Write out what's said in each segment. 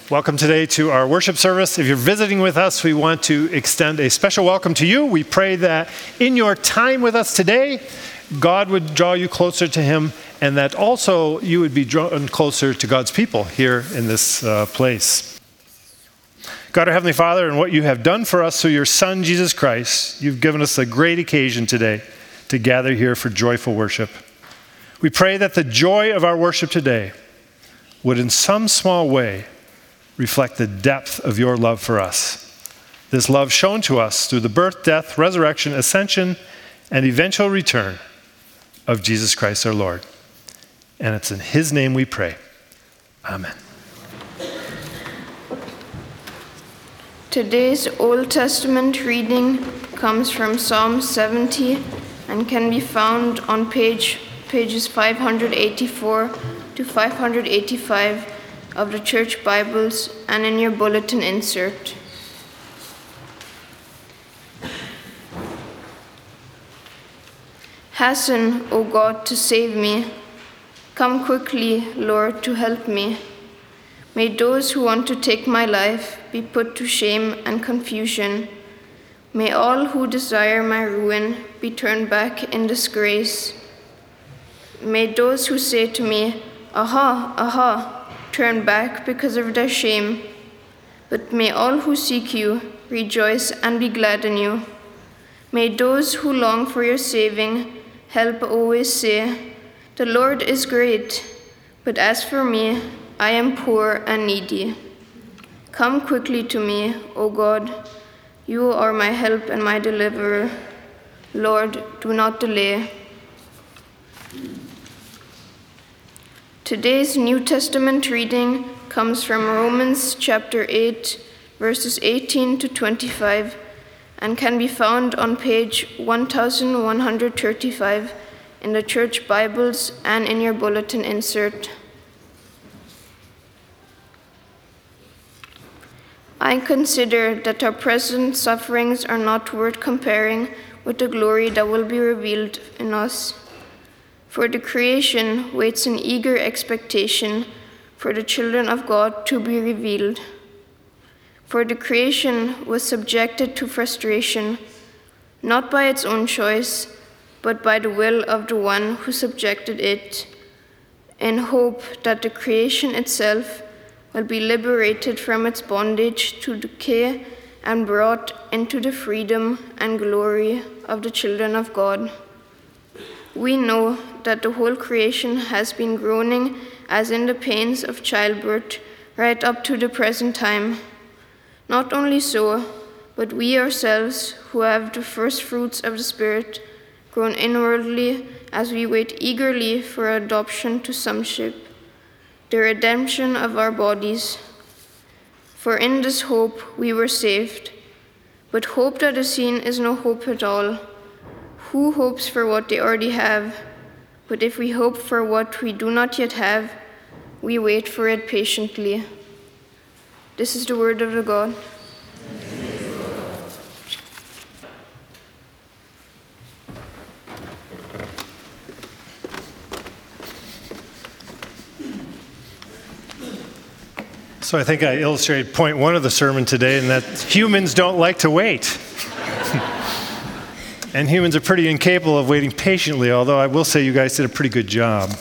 Welcome today to our worship service. If you're visiting with us, we want to extend a special welcome to you. We pray that in your time with us today, God would draw you closer to Him, and that also you would be drawn closer to God's people here in this place. God, our Heavenly Father, and what you have done for us through your Son, Jesus Christ, you've given us a great occasion today to gather here for joyful worship. We pray that the joy of our worship today would in some small way reflect the depth of your love for us. This love shown to us through the birth, death, resurrection, ascension, and eventual return of Jesus Christ our Lord. And it's in His name we pray. Amen. Today's Old Testament reading comes from Psalm 70 and can be found on pages 584 to 585 of the Church Bibles and in your bulletin insert. Hasten, O God, to save me. Come quickly, Lord, to help me. May those who want to take my life be put to shame and confusion. May all who desire my ruin be turned back in disgrace. May those who say to me, "Aha, aha," turn back because of their shame. But may all who seek you rejoice and be glad in you. May those who long for your saving help always say, "The Lord is great, but as for me, I am poor and needy." Come quickly to me, O God. You are my help and my deliverer. Lord, do not delay. Today's New Testament reading comes from Romans chapter 8, verses 18 to 25, and can be found on page 1135 in the Church Bibles and in your bulletin insert. I consider that our present sufferings are not worth comparing with the glory that will be revealed in us. For the creation waits in eager expectation for the children of God to be revealed. For the creation was subjected to frustration, not by its own choice, but by the will of the one who subjected it, in hope that the creation itself will be liberated from its bondage to decay and brought into the freedom and glory of the children of God. We know that the whole creation has been groaning as in the pains of childbirth right up to the present time. Not only so, but we ourselves, who have the first fruits of the Spirit, groan inwardly as we wait eagerly for adoption to sonship, the redemption of our bodies. For in this hope we were saved. But hope that is seen is no hope at all. Who hopes for what they already have? But if we hope for what we do not yet have, we wait for it patiently. This is the word of the God. So I think I illustrated point one of the sermon today, and that humans don't like to wait. And humans are pretty incapable of waiting patiently, although I will say you guys did a pretty good job.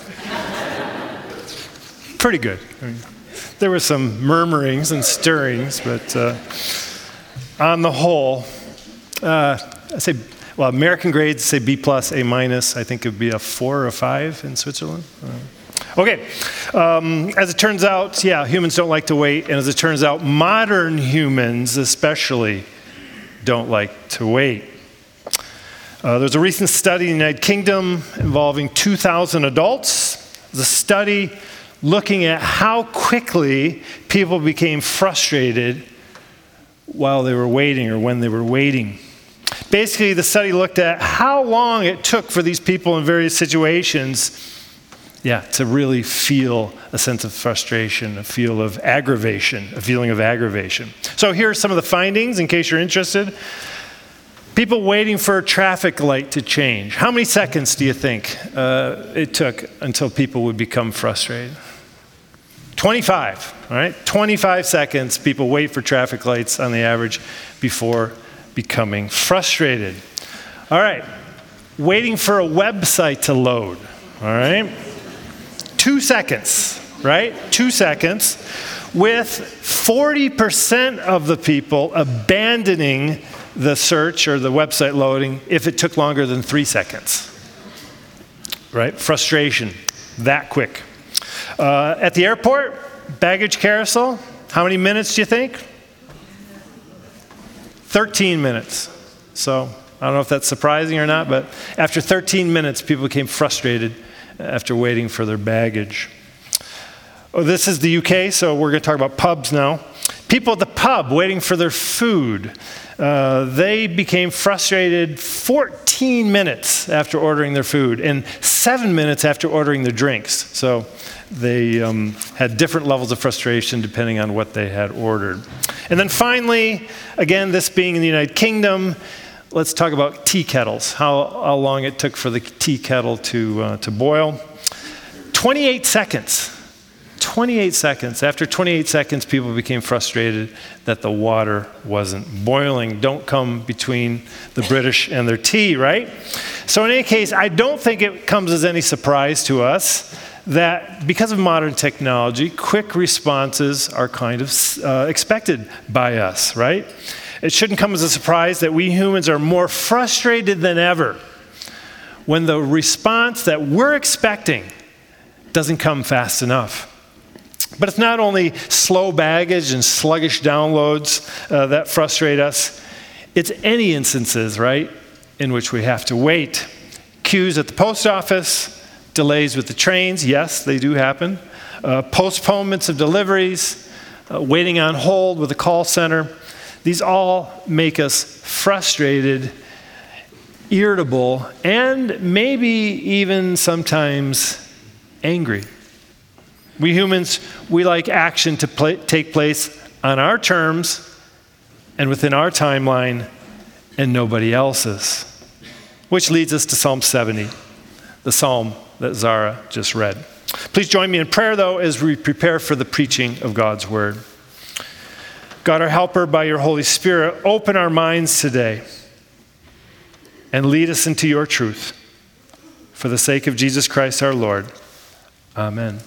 Pretty good. I mean, there were some murmurings and stirrings, but on the whole, I say, well, American grades say B+, A-. I think it would be a 4 or a 5 in Switzerland. Okay, as it turns out, yeah, humans don't like to wait, and as it turns out, modern humans especially don't like to wait. There's a recent study in the United Kingdom involving 2,000 adults. There's a study looking at how quickly people became frustrated while they were waiting or when they were waiting. Basically, the study looked at how long it took for these people in various situations to really feel a sense of frustration, a feeling of aggravation. So here are some of the findings in case you're interested. People waiting for a traffic light to change. How many seconds do you think it took until people would become frustrated? 25, all right? 25 seconds people wait for traffic lights on the average before becoming frustrated. All right, waiting for a website to load, all right? 2 seconds, right? 2 seconds, with 40% of the people abandoning the search or the website loading if it took longer than 3 seconds, right? Frustration, that quick. At the airport, baggage carousel, how many minutes do you think? 13 minutes. So I don't know if that's surprising or not, but after 13 minutes, people became frustrated after waiting for their baggage. Oh, this is the UK, so we're going to talk about pubs now. People at the pub waiting for their food. They became frustrated 14 minutes after ordering their food and 7 minutes after ordering their drinks. So they had different levels of frustration depending on what they had ordered. And then finally, again, this being in the United Kingdom, let's talk about tea kettles, how long it took for the tea kettle to boil. 28 seconds. 28 seconds. After 28 seconds, people became frustrated that the water wasn't boiling. Don't come between the British and their tea, right? So in any case, I don't think it comes as any surprise to us that because of modern technology, quick responses are kind of expected by us, right? It shouldn't come as a surprise that we humans are more frustrated than ever when the response that we're expecting doesn't come fast enough. But it's not only slow baggage and sluggish downloads that frustrate us. It's any instances, right, in which we have to wait. Queues at the post office, delays with the trains, yes, they do happen. Postponements of deliveries, waiting on hold with a call center. These all make us frustrated, irritable, and maybe even sometimes angry. We humans, we like action to take place on our terms and within our timeline and nobody else's. Which leads us to Psalm 70, the psalm that Zara just read. Please join me in prayer, though, as we prepare for the preaching of God's word. God, our helper, by your Holy Spirit, open our minds today and lead us into your truth. For the sake of Jesus Christ our Lord. Amen.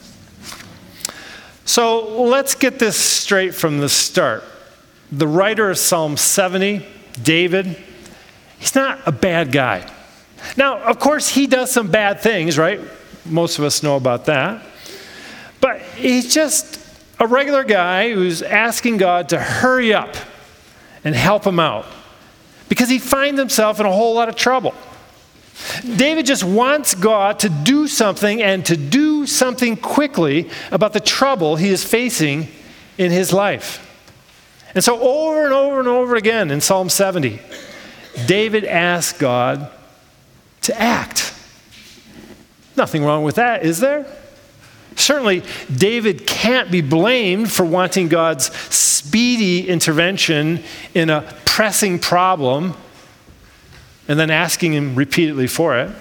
So let's get this straight from the start. The writer of Psalm 70, David, he's not a bad guy. Now, of course, he does some bad things, right? Most of us know about that. But he's just a regular guy who's asking God to hurry up and help him out because he finds himself in a whole lot of trouble. David just wants God to do something and to do something quickly about the trouble he is facing in his life. And so over and over and over again in Psalm 70, David asks God to act. Nothing wrong with that, is there? Certainly, David can't be blamed for wanting God's speedy intervention in a pressing problem and then asking him repeatedly for it.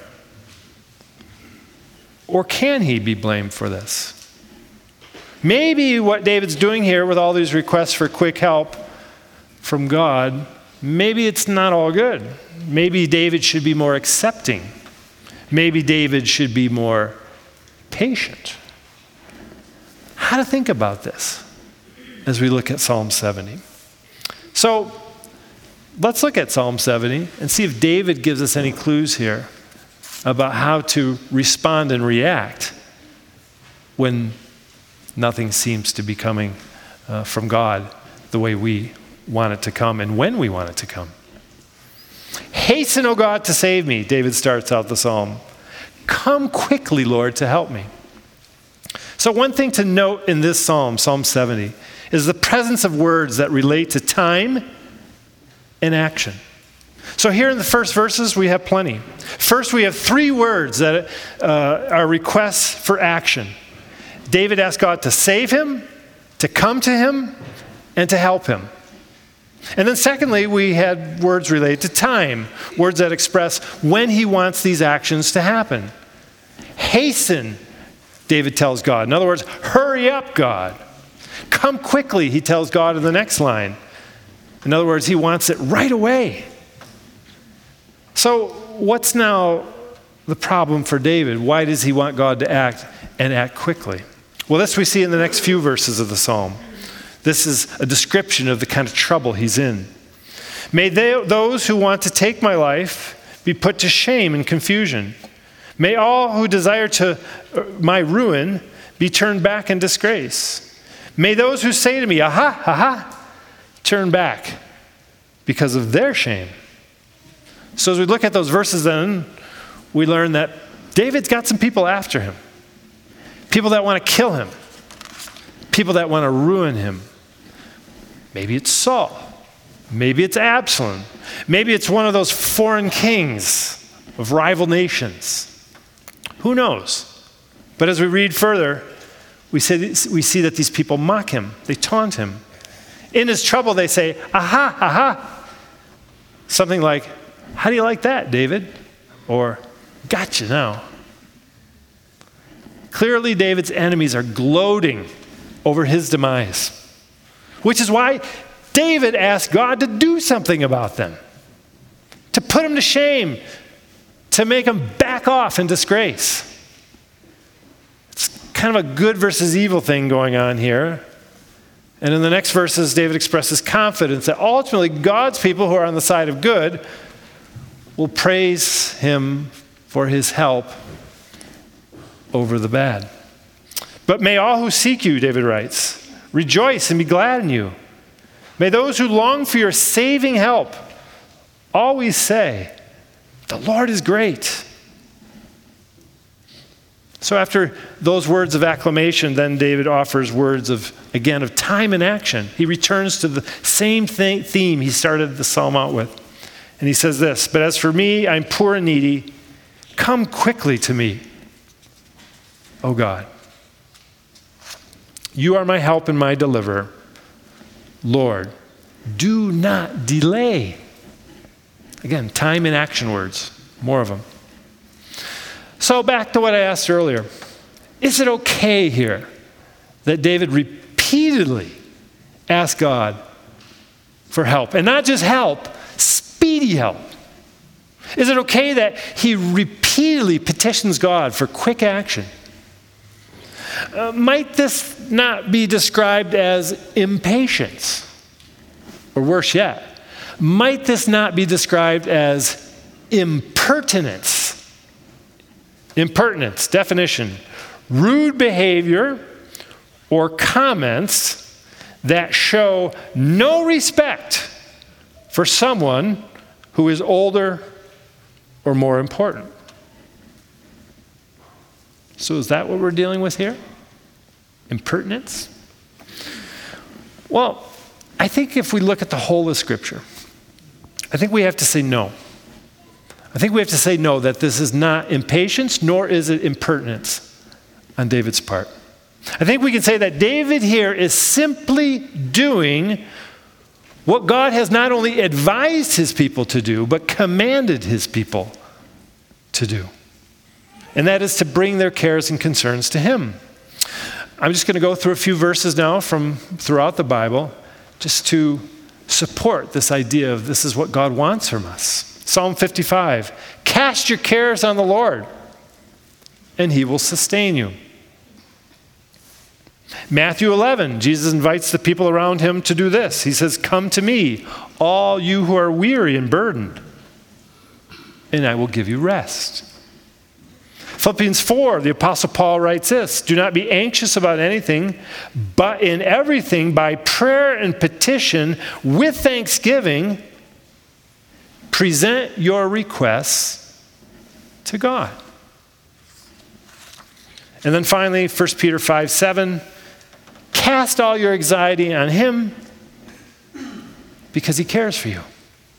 Or can he be blamed for this? Maybe what David's doing here with all these requests for quick help from God, maybe it's not all good. Maybe David should be more accepting. Maybe David should be more patient. How to think about this as we look at Psalm 70. So let's look at Psalm 70 and see if David gives us any clues here about how to respond and react when nothing seems to be coming from God the way we want it to come and when we want it to come. Hasten, O God, to save me, David starts out the psalm. Come quickly, Lord, to help me. So one thing to note in this psalm, Psalm 70, is the presence of words that relate to time and action. So here in the first verses, we have plenty. First, we have 3 words that are requests for action. David asked God to save him, to come to him, and to help him. And then secondly, we had words related to time, words that express when he wants these actions to happen. Hasten David tells God. In other words, hurry up, God. Come quickly, he tells God in the next line. In other words, he wants it right away. So what's now the problem for David? Why does he want God to act and act quickly? Well, this we see in the next few verses of the psalm. This is a description of the kind of trouble he's in. May those who want to take my life be put to shame and confusion. May all who desire my ruin be turned back in disgrace. May those who say to me, aha, aha, turn back because of their shame. So as we look at those verses then, we learn that David's got some people after him. People that want to kill him. People that want to ruin him. Maybe it's Saul. Maybe it's Absalom. Maybe it's one of those foreign kings of rival nations. Who knows? But as we read further, we see that these people mock him. They taunt him. In his trouble, they say, aha, aha. Something like, how do you like that, David? Or, gotcha now. Clearly, David's enemies are gloating over his demise, which is why David asked God to do something about them, to put him to shame, to make him back off in disgrace. It's kind of a good versus evil thing going on here. And in the next verses, David expresses confidence that ultimately God's people who are on the side of good will praise him for his help over the bad. But may all who seek you, David writes, rejoice and be glad in you. May those who long for your saving help always say, the Lord is great. So after those words of acclamation, then David offers words of time and action. He returns to the same theme he started the psalm out with. And he says this, but as for me, I'm poor and needy. Come quickly to me, O God. You are my help and my deliverer. Lord, do not delay. Again, time and action words, more of them. So back to what I asked earlier. Is it okay here that David repeatedly asked God for help? And not just help, speedy help. Is it okay that he repeatedly petitions God for quick action? Might this not be described as impatience? Or worse yet, might this not be described as impertinence? Impertinence, definition, rude behavior or comments that show no respect for someone who is older or more important. So is that what we're dealing with here? Impertinence? Well, I think if we look at the whole of Scripture, I think we have to say no. I think we have to say no, that this is not impatience, nor is it impertinence on David's part. I think we can say that David here is simply doing what God has not only advised his people to do, but commanded his people to do. And that is to bring their cares and concerns to him. I'm just going to go through a few verses now from throughout the Bible just to support this idea of this is what God wants from us. Psalm 55, cast your cares on the Lord, and he will sustain you. Matthew 11, Jesus invites the people around him to do this. He says, come to me, all you who are weary and burdened, and I will give you rest. Philippians 4, the Apostle Paul writes this, do not be anxious about anything, but in everything by prayer and petition with thanksgiving, present your requests to God. And then finally, 1 Peter 5:7, cast all your anxiety on him because he cares for you.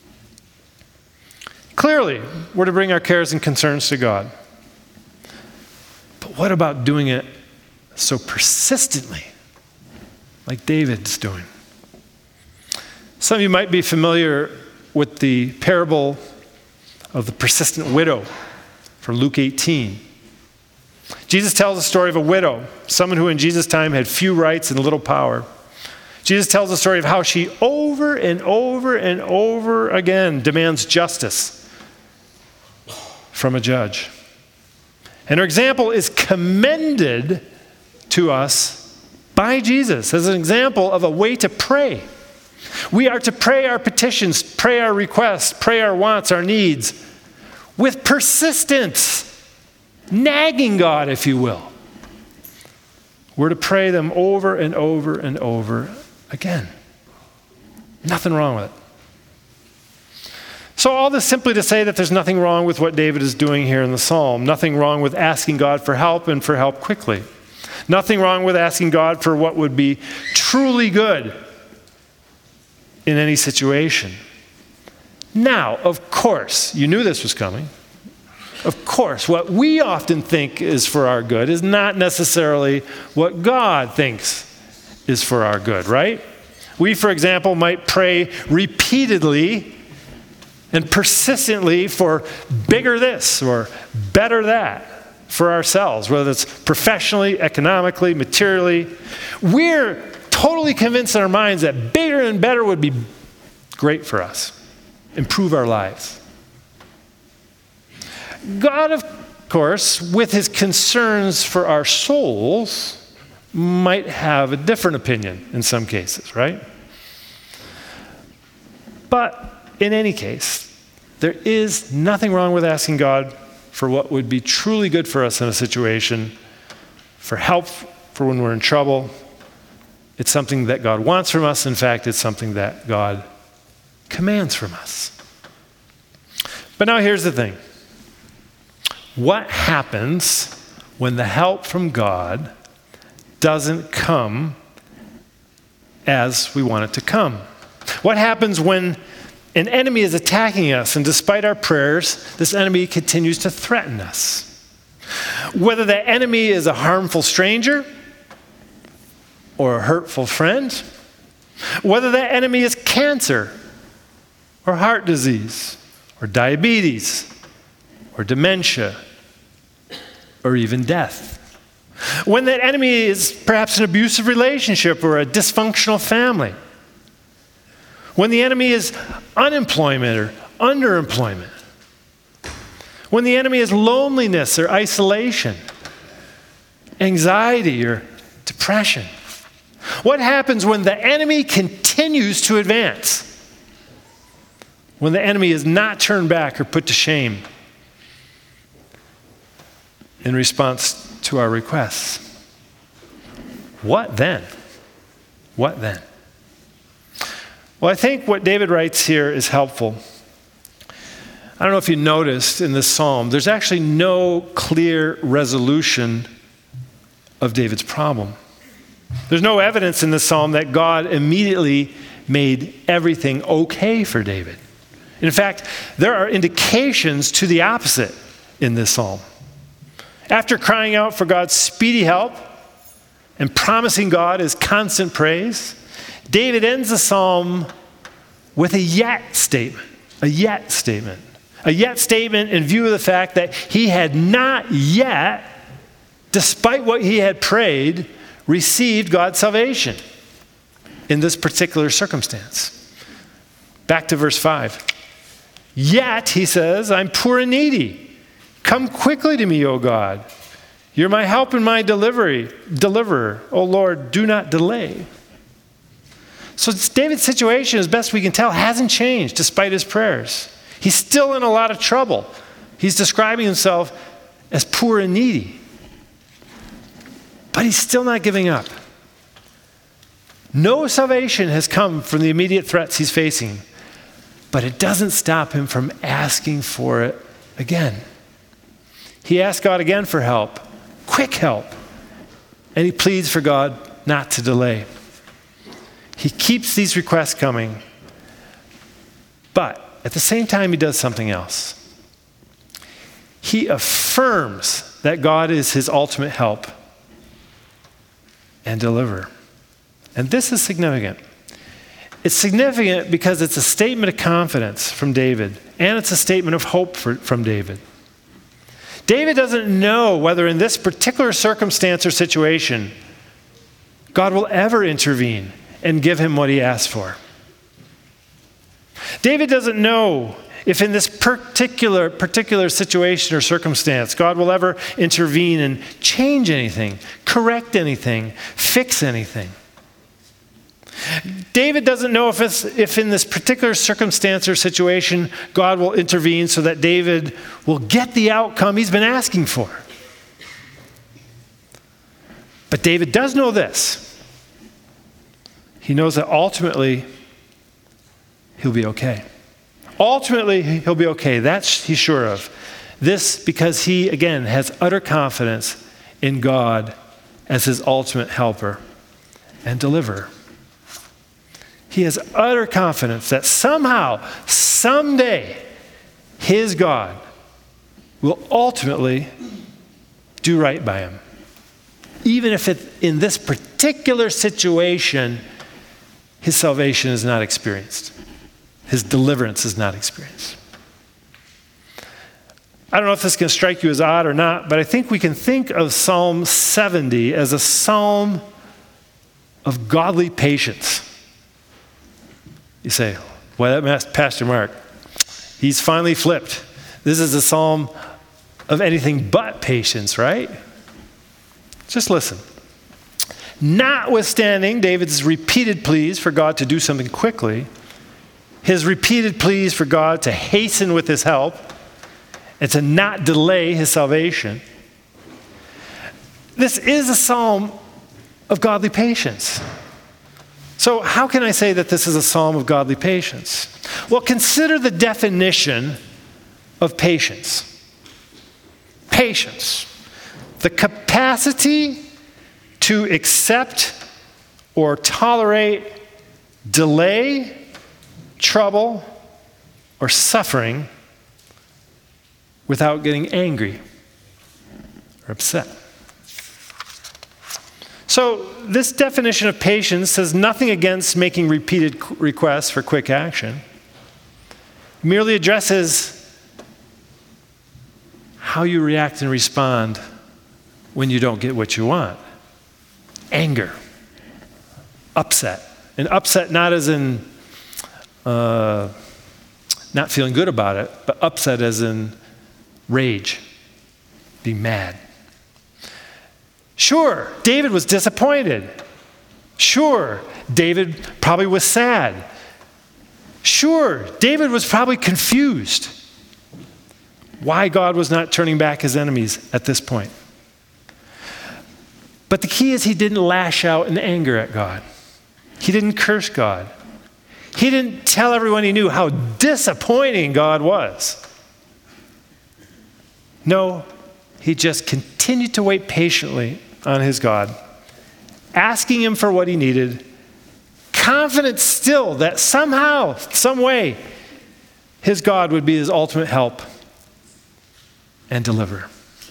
Clearly, we're to bring our cares and concerns to God. But what about doing it so persistently, like David's doing? Some of you might be familiar with the parable of the persistent widow from Luke 18. Jesus tells the story of a widow, someone who in Jesus' time had few rights and little power. Jesus tells the story of how she over and over and over again demands justice from a judge. And her example is commended to us by Jesus as an example of a way to pray. We are to pray our petitions, pray our requests, pray our wants, our needs with persistence, nagging God, if you will. We're to pray them over and over and over again. Nothing wrong with it. So all this simply to say that there's nothing wrong with what David is doing here in the psalm. Nothing wrong with asking God for help and for help quickly. Nothing wrong with asking God for what would be truly good in any situation. Now, of course, you knew this was coming. Of course, what we often think is for our good is not necessarily what God thinks is for our good, right? We, for example, might pray repeatedly and persistently for bigger this or better that for ourselves, whether it's professionally, economically, materially. We're totally convinced in our minds that bigger and better would be great for us, improve our lives. God, of course, with his concerns for our souls, might have a different opinion in some cases, right? But in any case, there is nothing wrong with asking God for what would be truly good for us in a situation, for help for when we're in trouble. It's something that God wants from us. In fact, it's something that God commands from us. But now here's the thing. What happens when the help from God doesn't come as we want it to come? What happens when an enemy is attacking us and despite our prayers, this enemy continues to threaten us? Whether the enemy is a harmful stranger or a hurtful friend, whether the enemy is cancer or heart disease or diabetes or dementia, or even death. When that enemy is perhaps an abusive relationship or a dysfunctional family. When the enemy is unemployment or underemployment. When the enemy is loneliness or isolation, anxiety or depression. What happens when the enemy continues to advance? When the enemy is not turned back or put to shame in response to our requests. What then? What then? Well, I think what David writes here is helpful. I don't know if you noticed in this psalm, there's actually no clear resolution of David's problem. There's no evidence in this psalm that God immediately made everything okay for David. In fact, there are indications to the opposite in this psalm. After crying out for God's speedy help and promising God his constant praise, David ends the psalm with a yet statement. A yet statement. A yet statement in view of the fact that he had not yet, despite what he had prayed, received God's salvation in this particular circumstance. Back to verse 5. Yet, he says, I'm poor and needy. Come quickly to me, O God. You're my help and my deliverer. O Lord, do not delay. So David's situation, as best we can tell, hasn't changed despite his prayers. He's still in a lot of trouble. He's describing himself as poor and needy. But he's still not giving up. No salvation has come from the immediate threats he's facing, but it doesn't stop him from asking for it again. He asks God again for help, quick help, and he pleads for God not to delay. He keeps these requests coming, but at the same time he does something else. He affirms that God is his ultimate help and deliverer. And this is significant. It's significant because it's a statement of confidence from David, and it's a statement of hope from David. David doesn't know whether in this particular circumstance or situation, God will ever intervene and give him what he asked for. David doesn't know if in this particular situation or circumstance, God will ever intervene and change anything, correct anything, fix anything. David doesn't know if in this particular circumstance or situation, God will intervene so that David will get the outcome he's been asking for. But David does know this. He knows that ultimately, he'll be okay. Ultimately, he'll be okay. That's he's sure of. This because he, again, has utter confidence in God as his ultimate helper and deliverer. He has utter confidence that somehow, someday, his God will ultimately do right by him. Even if in this particular situation, his salvation is not experienced. His deliverance is not experienced. I don't know if this can strike you as odd or not, but I think we can think of Psalm 70 as a psalm of godly patience. You say, well, that Pastor Mark, he's finally flipped. This is a psalm of anything but patience, right? Just listen. Notwithstanding David's repeated pleas for God to do something quickly, his repeated pleas for God to hasten with his help and to not delay his salvation, this is a psalm of godly patience. So how can I say that this is a psalm of godly patience? Well, consider the definition of patience. Patience, the capacity to accept or tolerate delay, trouble, or suffering without getting angry or upset. So this definition of patience says nothing against making repeated requests for quick action. It merely addresses how you react and respond when you don't get what you want. Anger, upset. And upset not as in not feeling good about it, but upset as in rage, be mad. Sure, David was disappointed. Sure, David probably was sad. Sure, David was probably confused why God was not turning back his enemies at this point. But the key is he didn't lash out in anger at God. He didn't curse God. He didn't tell everyone he knew how disappointing God was. No, he just continued to wait patiently on his God, asking him for what he needed, confident still that somehow, some way, his God would be his ultimate help and deliverer.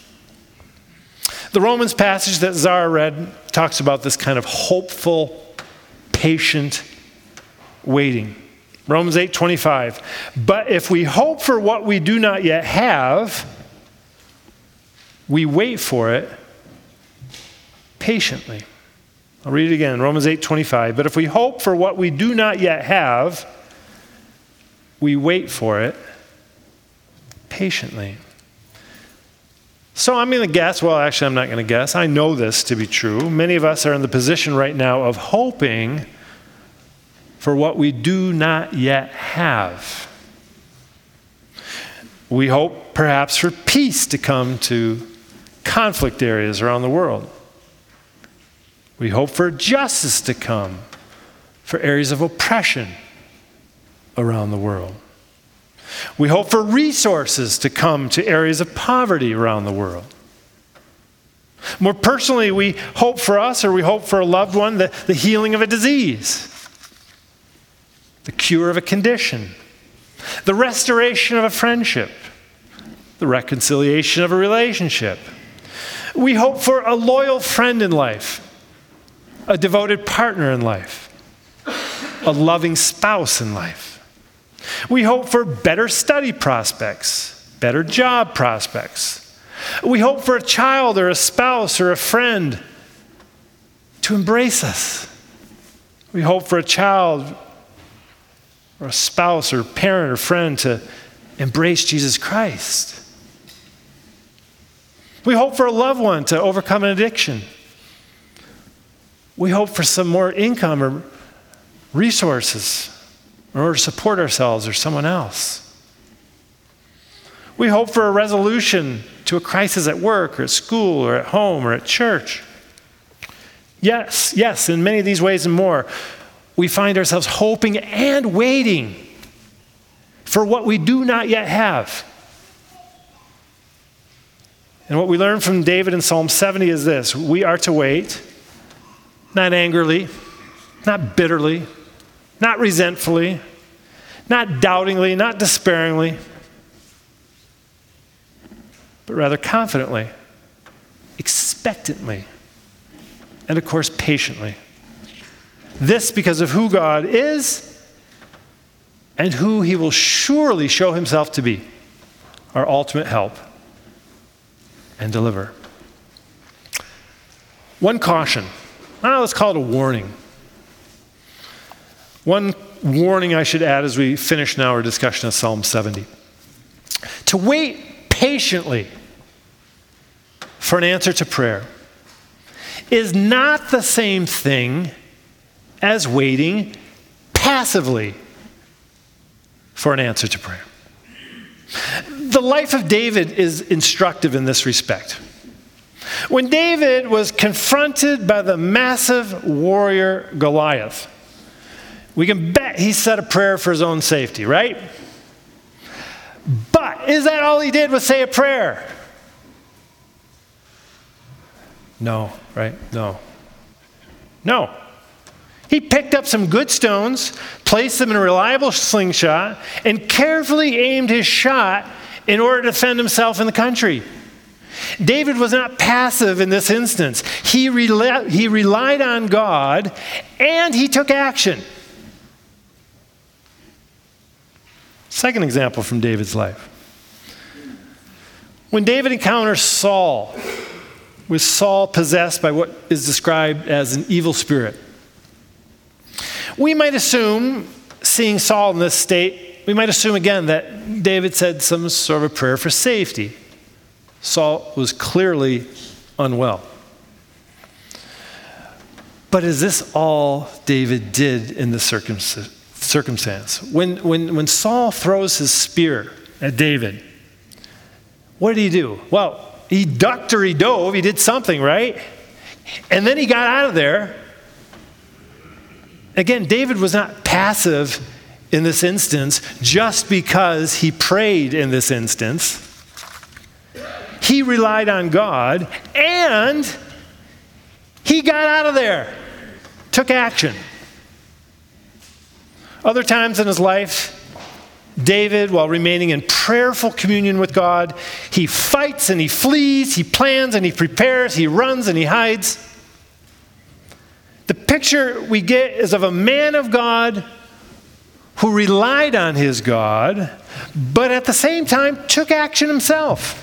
The Romans passage that Zara read talks about this kind of hopeful, patient waiting. Romans 8:25. But if we hope for what we do not yet have, we wait for it patiently. I'll read it again, Romans 8:25. But if we hope for what we do not yet have, we wait for it patiently. So I'm going to guess, well, actually I'm not going to guess. I know this to be true. Many of us are in the position right now of hoping for what we do not yet have. We hope perhaps for peace to come to conflict areas around the world. We hope for justice to come for areas of oppression around the world. We hope for resources to come to areas of poverty around the world. More personally, we hope for us, or we hope for a loved one, the healing of a disease, the cure of a condition, the restoration of a friendship, the reconciliation of a relationship. We hope for a loyal friend in life, a devoted partner in life, a loving spouse in life. We hope for better study prospects, better job prospects, We hope for a child or a spouse or a friend to embrace us. We hope for a child or a spouse or parent or friend to embrace Jesus Christ. We hope for a loved one to overcome an addiction. We hope for some more income or resources in order to support ourselves or someone else. We hope for a resolution to a crisis at work or at school or at home or at church. Yes, in many of these ways and more, we find ourselves hoping and waiting for what we do not yet have. And what we learn from David in Psalm 70 is this: we are to wait, not angrily, not bitterly, not resentfully, not doubtingly, not despairingly, but rather confidently, expectantly, and of course patiently. This because of who God is and who he will surely show himself to be, our ultimate help and deliverer. One caution, let's call it a warning. One warning I should add as we finish now our discussion of Psalm 70. To wait patiently for an answer to prayer is not the same thing as waiting passively for an answer to prayer. The life of David is instructive in this respect. When David was confronted by the massive warrior Goliath, we can bet he said a prayer for his own safety, right? But is that all he did was say a prayer? No, right? No. He picked up some good stones, placed them in a reliable slingshot, and carefully aimed his shot in order to defend himself in the country. David was not passive in this instance. He relied on God, and he took action. Second example from David's life. When David encounters Saul, was Saul possessed by what is described as an evil spirit? We might assume, seeing Saul in this state, we might assume again that David said some sort of a prayer for safety. Saul was clearly unwell. But is this all David did in the circumstance? When Saul throws his spear at David, what did he do? Well, he ducked or he dove. He did something, right? And then he got out of there. Again, David was not passive in this instance just because he prayed in this instance. He relied on God, and he got out of there, took action. Other times in his life, David, while remaining in prayerful communion with God, he fights and he flees, he plans and he prepares, he runs and he hides. The picture we get is of a man of God who relied on his God, but at the same time took action himself.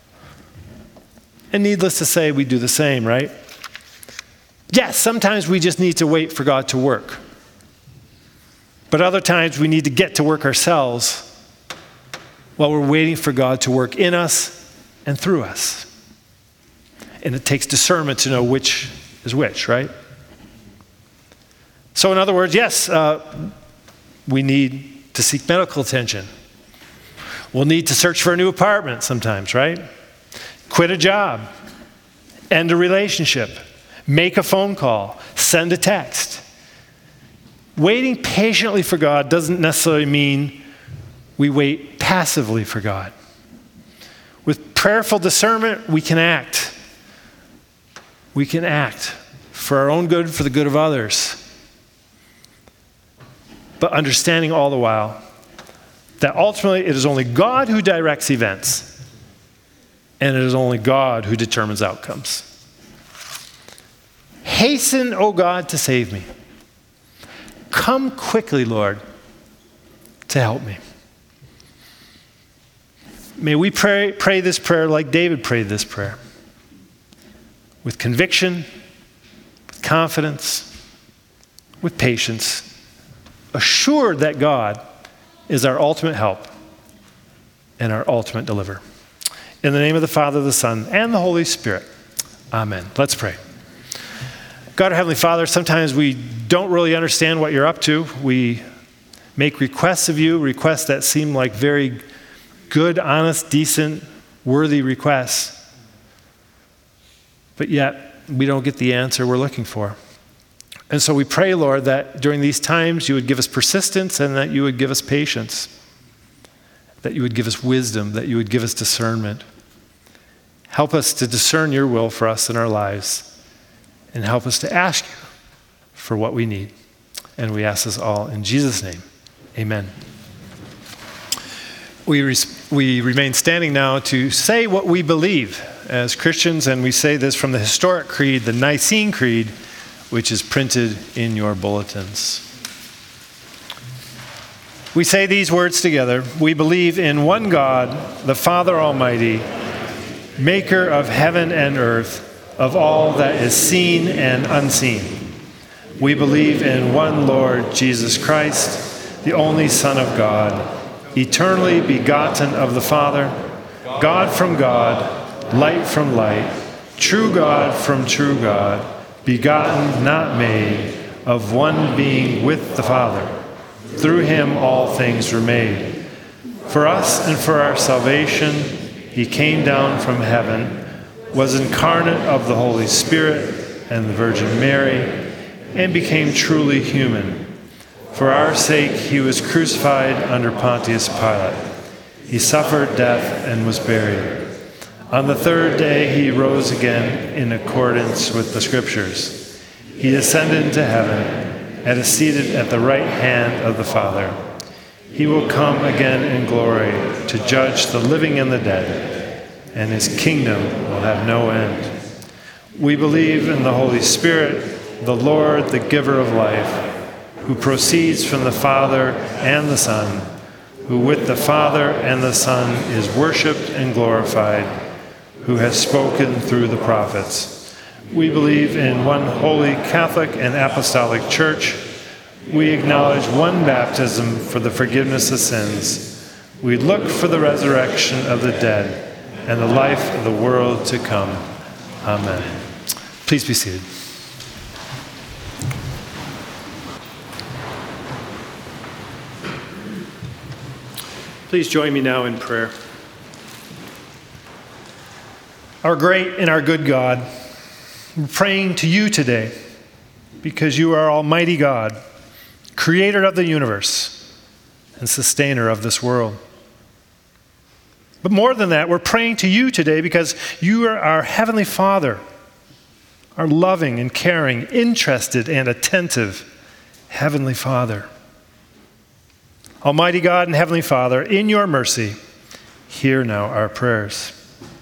And needless to say, we do the same, right? Yes, sometimes we just need to wait for God to work. But other times we need to get to work ourselves while we're waiting for God to work in us and through us. And it takes discernment to know which is which, right? So in other words, yes, we need to seek medical attention. We'll need to search for a new apartment sometimes, right? Quit a job, end a relationship, make a phone call, send a text. Waiting patiently for God doesn't necessarily mean we wait passively for God. With prayerful discernment, we can act. We can act for our own good, for the good of others. But understanding all the while that ultimately it is only God who directs events, and it is only God who determines outcomes. Hasten, O God, to save me. Come quickly, Lord, to help me. May we pray this prayer like David prayed this prayer, with conviction, with confidence, with patience, assured that God is our ultimate help and our ultimate deliverer. In the name of the Father, the Son, and the Holy Spirit. Amen. Let's pray. God, our Heavenly Father, sometimes we don't really understand what you're up to. We make requests of you, requests that seem like very good, honest, decent, worthy requests. But yet, we don't get the answer we're looking for. And so we pray, Lord, that during these times you would give us persistence and that you would give us patience, that you would give us wisdom, that you would give us discernment. Help us to discern your will for us in our lives, and help us to ask you for what we need. And we ask this all in Jesus' name. Amen. We remain standing now to say what we believe as Christians, and we say this from the historic creed, the Nicene Creed, which is printed in your bulletins. We say these words together. We believe in one God, the Father Almighty, maker of heaven and earth, of all that is seen and unseen. We believe in one Lord Jesus Christ, the only Son of God, eternally begotten of the Father, God from God, light from light, true God from true God, begotten, not made, of one being with the Father. Through him all things were made. For us and for our salvation, he came down from heaven, was incarnate of the Holy Spirit and the Virgin Mary, and became truly human. For our sake he was crucified under Pontius Pilate. He suffered death and was buried. On the third day he rose again in accordance with the Scriptures. He ascended into heaven and is seated at the right hand of the Father. He will come again in glory to judge the living and the dead, and his kingdom will have no end. We believe in the Holy Spirit, the Lord, the giver of life, who proceeds from the Father and the Son, who with the Father and the Son is worshipped and glorified, who has spoken through the prophets. We believe in one holy Catholic and Apostolic Church. We acknowledge one baptism for the forgiveness of sins. We look for the resurrection of the dead and the life of the world to come. Amen. Please be seated. Please join me now in prayer. Our great and our good God, we're praying to you today because you are Almighty God, creator of the universe and sustainer of this world. But more than that, we're praying to you today because you are our Heavenly Father, our loving and caring, interested and attentive Heavenly Father. Almighty God and Heavenly Father, in your mercy, hear now our prayers.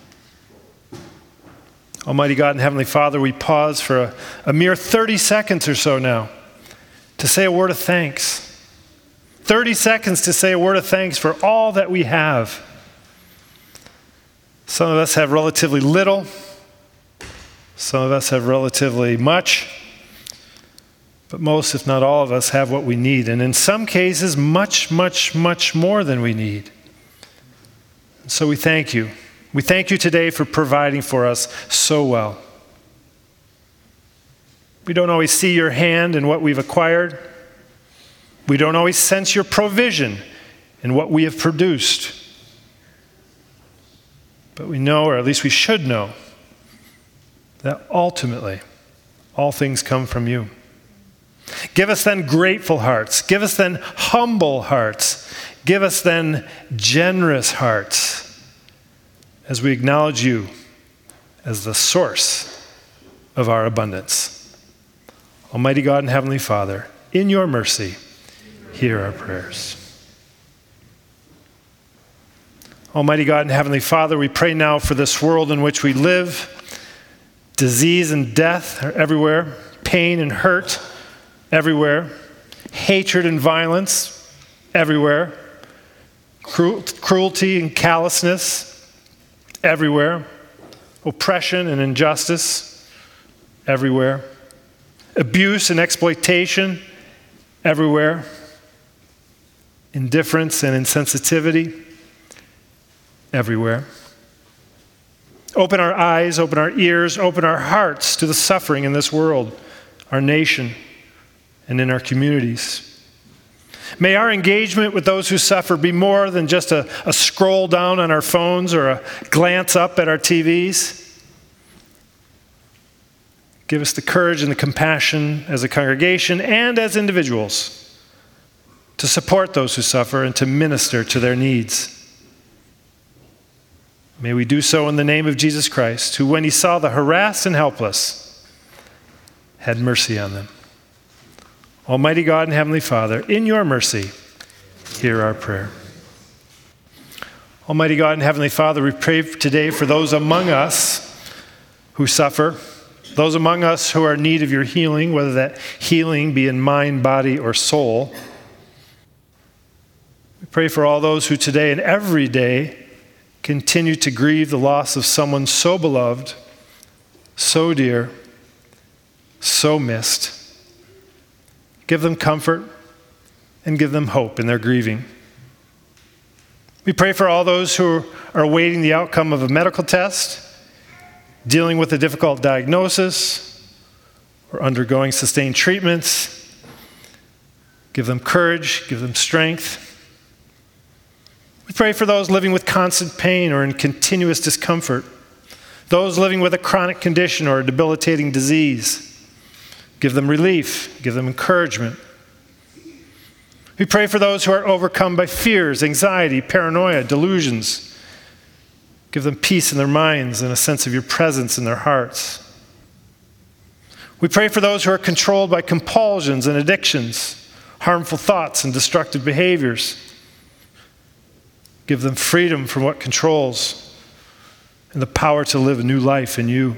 Almighty God and Heavenly Father, we pause for a mere 30 seconds or so now to say a word of thanks. 30 seconds to say a word of thanks for all that we have. Some of us have relatively little. Some of us have relatively much. But most, if not all of us, have what we need. And in some cases, much, much, much more than we need. So we thank you. We thank you today for providing for us so well. We don't always see your hand in what we've acquired. We don't always sense your provision in what we have produced. But we know, or at least we should know, that ultimately all things come from you. Give us then grateful hearts. Give us then humble hearts. Give us then generous hearts as we acknowledge you as the source of our abundance. Almighty God and Heavenly Father, in your mercy, hear our prayers. Almighty God and Heavenly Father, we pray now for this world in which we live. Disease and death are everywhere. Pain and hurt everywhere. Hatred and violence everywhere. cruelty and callousness everywhere, oppression and injustice everywhere, abuse and exploitation everywhere, indifference and insensitivity everywhere. Open our eyes, open our ears, open our hearts to the suffering in this world, our nation, and in our communities. May our engagement with those who suffer be more than just a scroll down on our phones or a glance up at our TVs. Give us the courage and the compassion as a congregation and as individuals to support those who suffer and to minister to their needs. May we do so in the name of Jesus Christ, who, when he saw the harassed and helpless, had mercy on them. Almighty God and Heavenly Father, in your mercy, hear our prayer. Almighty God and Heavenly Father, we pray today for those among us who suffer, those among us who are in need of your healing, whether that healing be in mind, body, or soul. We pray for all those who today and every day continue to grieve the loss of someone so beloved, so dear, so missed. Give them comfort and give them hope in their grieving. We pray for all those who are awaiting the outcome of a medical test, dealing with a difficult diagnosis, or undergoing sustained treatments. Give them courage, give them strength. We pray for those living with constant pain or in continuous discomfort, those living with a chronic condition or a debilitating disease. Give them relief, give them encouragement. We pray for those who are overcome by fears, anxiety, paranoia, delusions. Give them peace in their minds and a sense of your presence in their hearts. We pray for those who are controlled by compulsions and addictions, harmful thoughts and destructive behaviors. Give them freedom from what controls and the power to live a new life in you.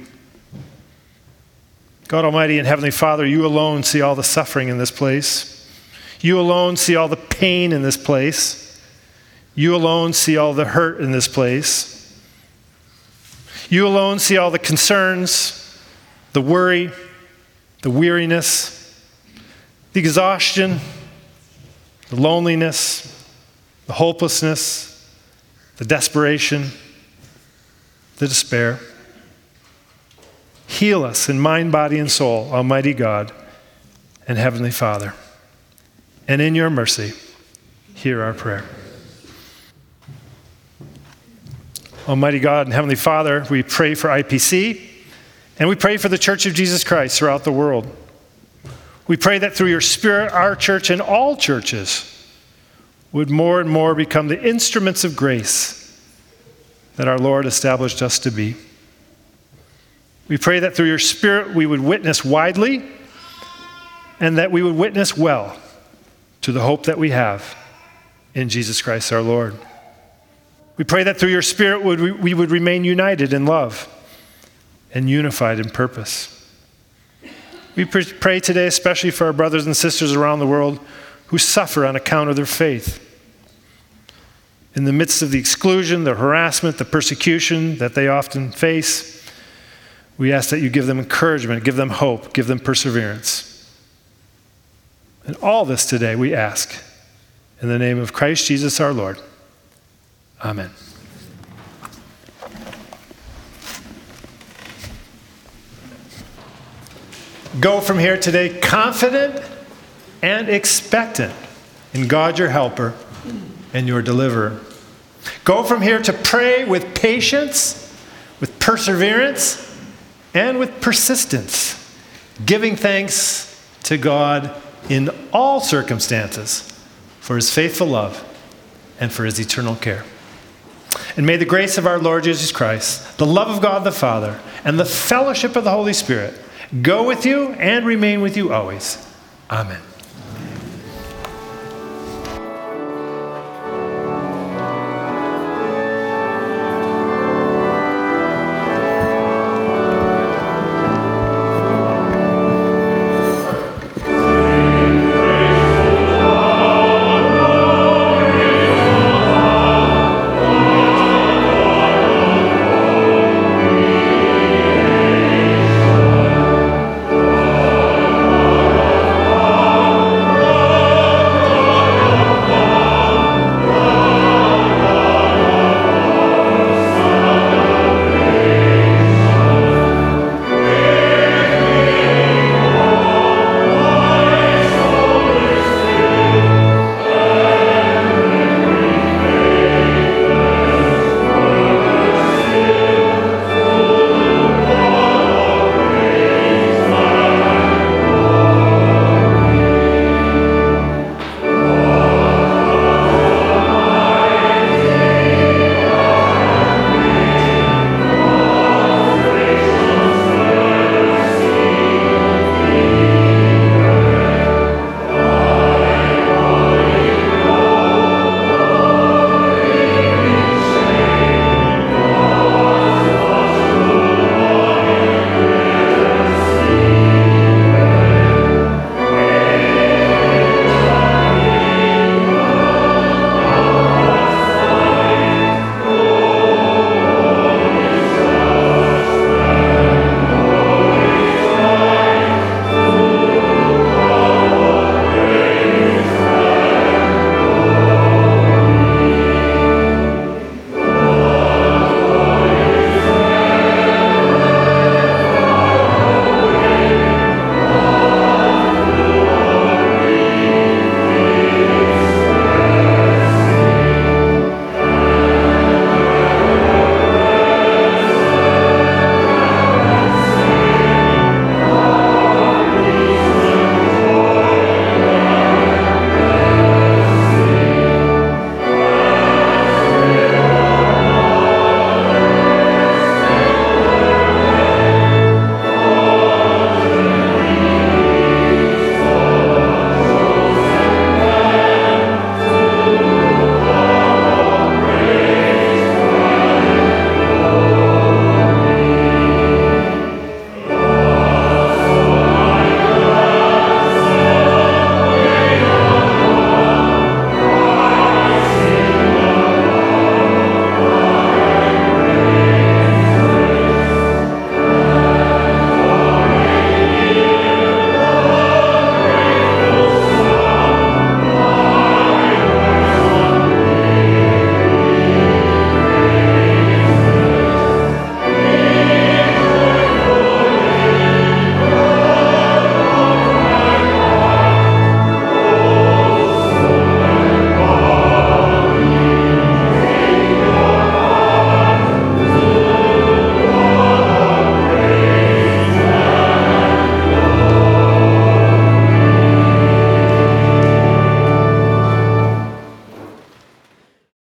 God Almighty and Heavenly Father, you alone see all the suffering in this place. You alone see all the pain in this place. You alone see all the hurt in this place. You alone see all the concerns, the worry, the weariness, the exhaustion, the loneliness, the hopelessness, the desperation, the despair. Heal us in mind, body, and soul, Almighty God and Heavenly Father. And in your mercy, hear our prayer. Almighty God and Heavenly Father, we pray for IPC, and we pray for the Church of Jesus Christ throughout the world. We pray that through your Spirit, our church and all churches would more and more become the instruments of grace that our Lord established us to be. We pray that through your Spirit we would witness widely and that we would witness well to the hope that we have in Jesus Christ our Lord. We pray that through your Spirit we would remain united in love and unified in purpose. We pray today especially for our brothers and sisters around the world who suffer on account of their faith. In the midst of the exclusion, the harassment, the persecution that they often face, we ask that you give them encouragement, give them hope, give them perseverance. And all this today we ask in the name of Christ Jesus our Lord. Amen. Go from here today confident and expectant in God your helper and your deliverer. Go from here to pray with patience, with perseverance, and with persistence, giving thanks to God in all circumstances for his faithful love and for his eternal care. And may the grace of our Lord Jesus Christ, the love of God the Father, and the fellowship of the Holy Spirit go with you and remain with you always. Amen.